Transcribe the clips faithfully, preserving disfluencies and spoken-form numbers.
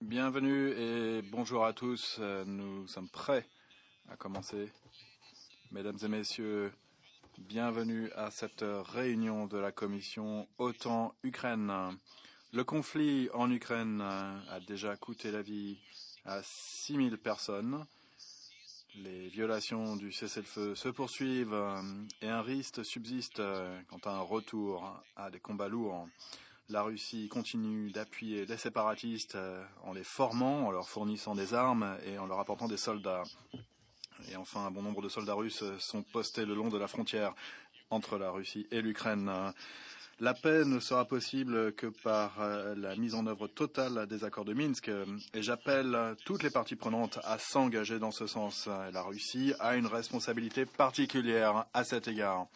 Bienvenue et bonjour à tous. Nous sommes prêts à commencer. Mesdames et messieurs, bienvenue à cette réunion de la commission OTAN-Ukraine. Le conflit en Ukraine a déjà coûté la vie à six mille personnes. Les violations du cessez-le-feu se poursuivent et un risque subsiste quant à un retour à des combats lourds. La Russie continue d'appuyer les séparatistes en les formant, en leur fournissant des armes et en leur apportant des soldats. Et enfin, un bon nombre de soldats russes sont postés le long de la frontière entre la Russie et l'Ukraine. La paix ne sera possible que par la mise en œuvre totale des accords de Minsk et j'appelle toutes les parties prenantes à s'engager dans ce sens. La Russie a une responsabilité particulière à cet égard.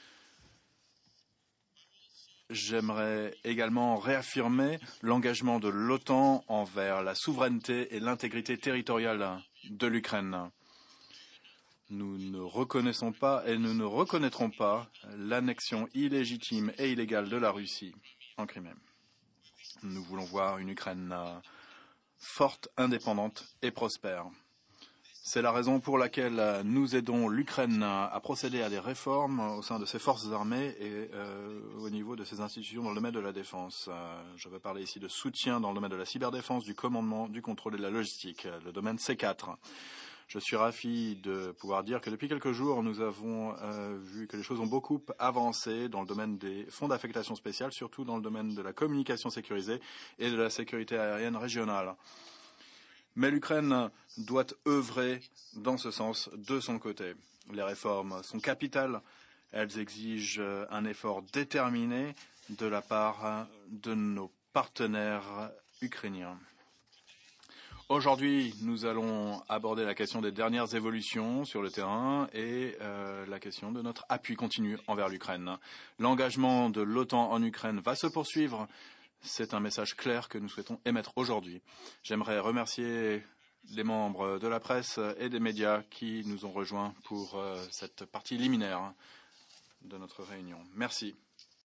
J'aimerais également réaffirmer l'engagement de l'OTAN envers la souveraineté et l'intégrité territoriale de l'Ukraine. Nous ne reconnaissons pas et nous ne reconnaîtrons pas l'annexion illégitime et illégale de la Russie en Crimée. Nous voulons voir une Ukraine forte, indépendante et prospère. C'est la raison pour laquelle nous aidons l'Ukraine à procéder à des réformes au sein de ses forces armées et euh, au niveau de ses institutions dans le domaine de la défense. Euh, je veux parler ici de soutien dans le domaine de la cyberdéfense, du commandement, du contrôle et de la logistique, le domaine C quatre. Je suis ravi de pouvoir dire que depuis quelques jours, nous avons euh, vu que les choses ont beaucoup avancé dans le domaine des fonds d'affectation spéciale, surtout dans le domaine de la communication sécurisée et de la sécurité aérienne régionale. Mais l'Ukraine doit œuvrer dans ce sens de son côté. Les réformes sont capitales. Elles exigent un effort déterminé de la part de nos partenaires ukrainiens. Aujourd'hui, nous allons aborder la question des dernières évolutions sur le terrain et euh, la question de notre appui continu envers l'Ukraine. L'engagement de l'OTAN en Ukraine va se poursuivre. C'est un message clair que nous souhaitons émettre aujourd'hui. J'aimerais remercier les membres de la presse et des médias qui nous ont rejoints pour euh, cette partie liminaire de notre réunion. Merci.